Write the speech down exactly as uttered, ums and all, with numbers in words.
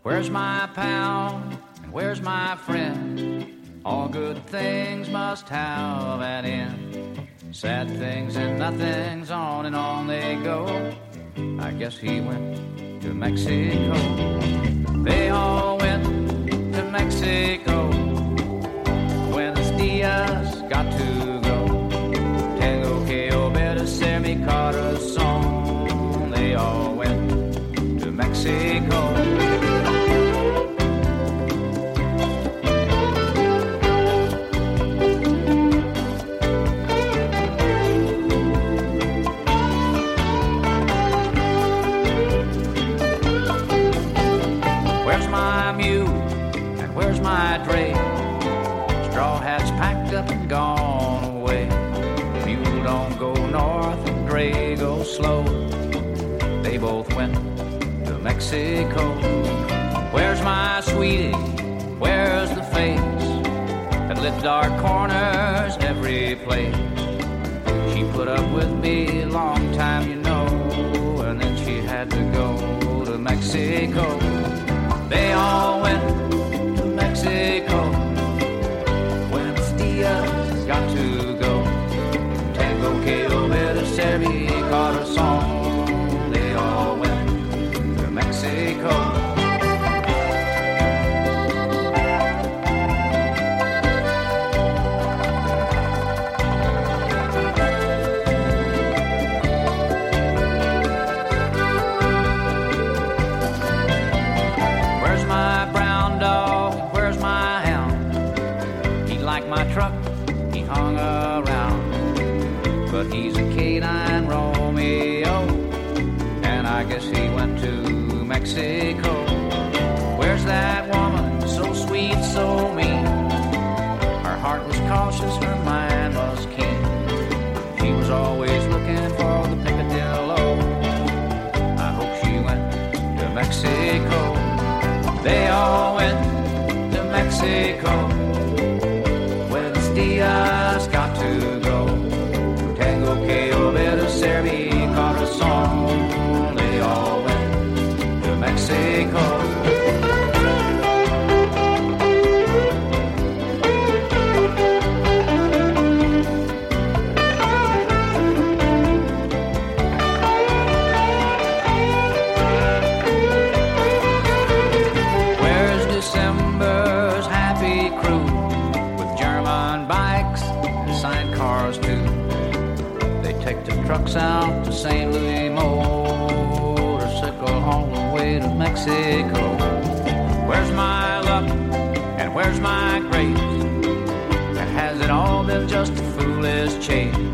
Where's my pal and where's my friend? All good things must have an end. Sad things and nothings, on and on they go. I guess he went to Mexico. They all went to Mexico. Buenos dias, got to go. Tango que obedecer mi corazón. They all went to Mexico. Where's my mule and where's my dray? Straw hats packed up and gone away. Mule don't go north and dray go slow. They both went to Mexico. Where's my sweetie? Where's the face that lit dark corners every place? She put up with me a long time, you know, and then she had to go to Mexico. They all went to Mexico. Buenos dias, got to go. Tango que obedecer mi corazón. They all went to Mexico. My truck, he hung around, but he's a canine Romeo, and I guess he went to Mexico. Where's that woman, so sweet, so mean? Her heart was cautious, her mind was keen. She was always looking for the picadillo. I hope she went to Mexico. They all went to Mexico. Dias, got to go. Tango que obedecer mi corazón. They all went to Mexico. Where's December's happy crew? Bikes and sidecars too. They take the trucks out to Saint Louis, motorcycle all the way to Mexico. Where's my luck and where's my grace? Or has it all been just a foolish chase?